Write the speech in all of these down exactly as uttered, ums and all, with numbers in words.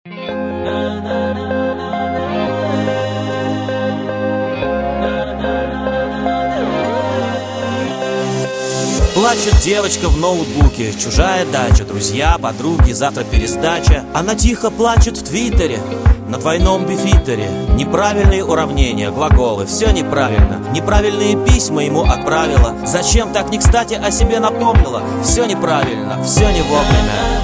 Плачет девочка в ноутбуке, чужая дача, друзья, подруги, завтра пересдача. Она тихо плачет в твиттере, на двойном бифитере. Неправильные уравнения, глаголы, все неправильно. Неправильные письма ему отправила. Зачем так не кстати о себе напомнила? Все неправильно, все не вовремя.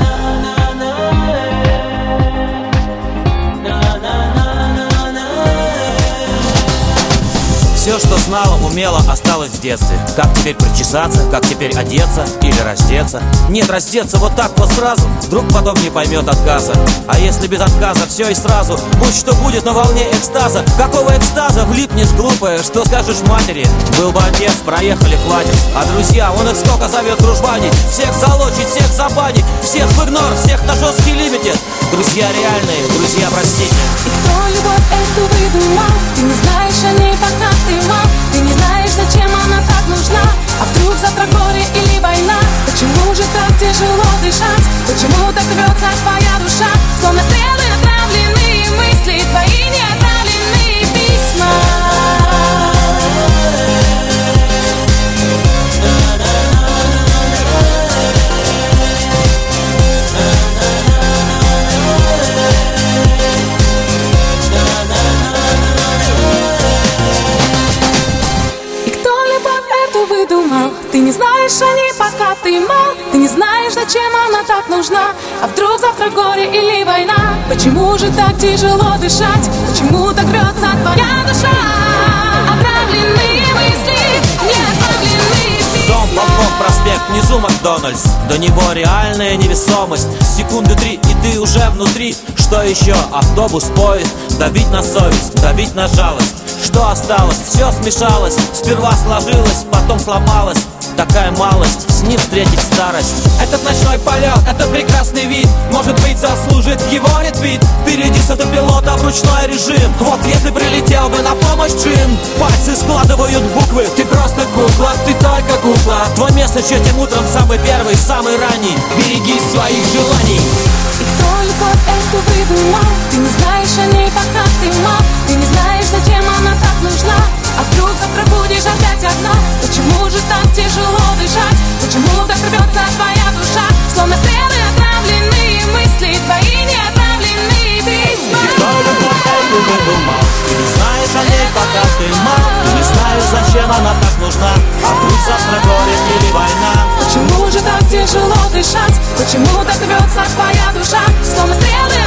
Все, что знала, умела, осталось в детстве. Как теперь причесаться, как теперь одеться или раздеться? Нет, раздеться вот так вот сразу, вдруг потом не поймет отказа. А если без отказа все и сразу, будь что будет на волне экстаза. Какого экстаза? Влипнешь, глупая, что скажешь матери? Был бы отец, проехали, хватит. А друзья, он их сколько зовет дружбанить. Всех залочить, всех забанить, всех в игнор, всех на жесткий лимитед. Друзья реальные, друзья, простите. И кто любовь эту выдумал? Ты не знаешь о ней, пока ты мал. Ты не знаешь, зачем она так нужна. А вдруг завтра горе или война? Почему же так тяжело дышать? Почему так рвется твоя душа? Словно стрелы отравленные мысли, твои неотправленные письма. Выдумал. Ты не знаешь о ней, пока ты мал. Ты не знаешь, зачем она так нужна. А вдруг завтра горе или война? Почему же так тяжело дышать? Почему так рвется твоя душа? Отравленные мысли, неотправленные письма. Дом, Попов, проспект, внизу Макдональдс. До него реальная невесомость. Секунды три, и ты уже внутри. Что еще? Автобус, поезд. Давить на совесть, давить на жалость. Что осталось? Все смешалось. Сперва сложилось, потом сломалось. Такая малость, с ним встретить старость. Этот ночной полет, это прекрасный вид. Может быть, заслужит его ретвит. Впереди с автопилота в ручной режим. Вот если прилетел бы на помощь джин. Пальцы складывают буквы. Ты просто кукла, ты только кукла. Твой место этим утром самый первый, самый ранний. Береги своих желаний. И кто любовь эту выдумал? Ты не знаешь о ней, пока ты мал. Ты не знаешь, зачем она так нужна. А вдруг завтра будешь опять одна? Почему же так тяжело дышать? Почему так рвется твоя душа? Словно стрелы отравленные мысли, твои неотправленные письма. И кто любовь эту выдумал? Ты не знаешь о ней, пока ты мал. Ты не знаешь, зачем она так нужна. А вдруг завтра горе или война? Почему же так тяжело дышать? Почему так рвется твоя душа? Словно стрелы